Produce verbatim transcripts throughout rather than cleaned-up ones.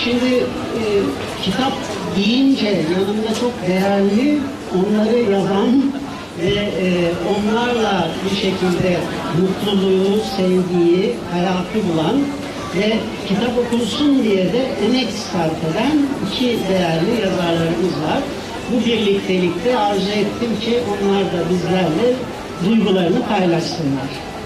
Şimdi e, kitap deyince yanımda çok değerli, onları yazan ve e, onlarla bir şekilde mutluluğu, sevgiyi, hayatı bulan ve kitap okunsun diye de emek sarf eden iki değerli yazarlarımız var. Bu birliktelikte arzu ettim ki onlar da bizlerle duygularını paylaşsınlar.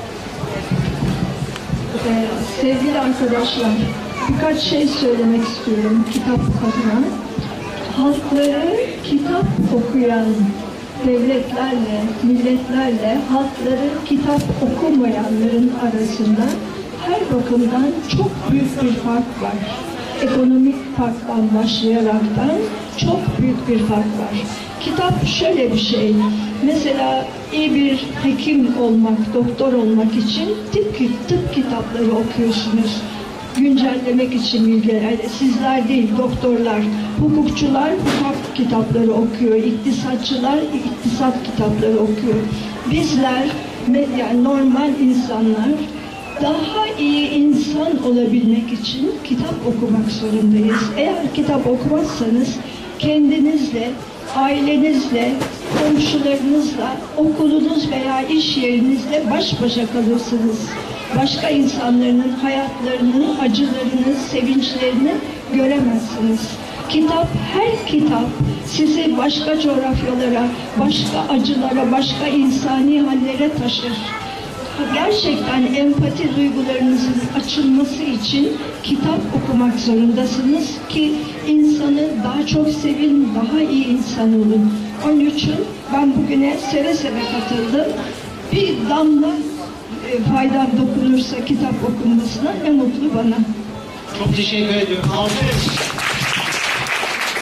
Ee, sevgili arkadaşlar, birkaç şey söylemek istiyorum kitap adına. Halkları kitap okuyan devletlerle, milletlerle halkları kitap okumayanların arasında her bakımdan çok büyük bir fark var. Ekonomik farktan başlayaraktan çok büyük bir fark var. Kitap şöyle bir şey, mesela iyi bir hekim olmak, doktor olmak için tıp, tıp kitapları okuyorsunuz. Güncellemek için bilgiler, sizler değil, doktorlar, hukukçular hukuk kitapları okuyor, iktisatçılar iktisat kitapları okuyor. Bizler, yani normal insanlar, daha iyi insan olabilmek için kitap okumak zorundayız. Eğer kitap okumazsanız kendinizle, ailenizle, komşularınızla, okulunuz veya iş yerinizle baş başa kalırsınız. Başka insanların hayatlarını, acılarını, sevinçlerini göremezsiniz. Kitap, her kitap sizi başka coğrafyalara, başka acılara, başka insani hallere taşır. Gerçekten empati duygularınızın açılması için kitap okumak zorundasınız ki insanı daha çok sevin, daha iyi insan olun. Onun için ben bugüne seve seve katıldım. Bir damla e, faydam dokunursa kitap okunmasına ne mutlu bana. Çok teşekkür ediyorum. Alkış.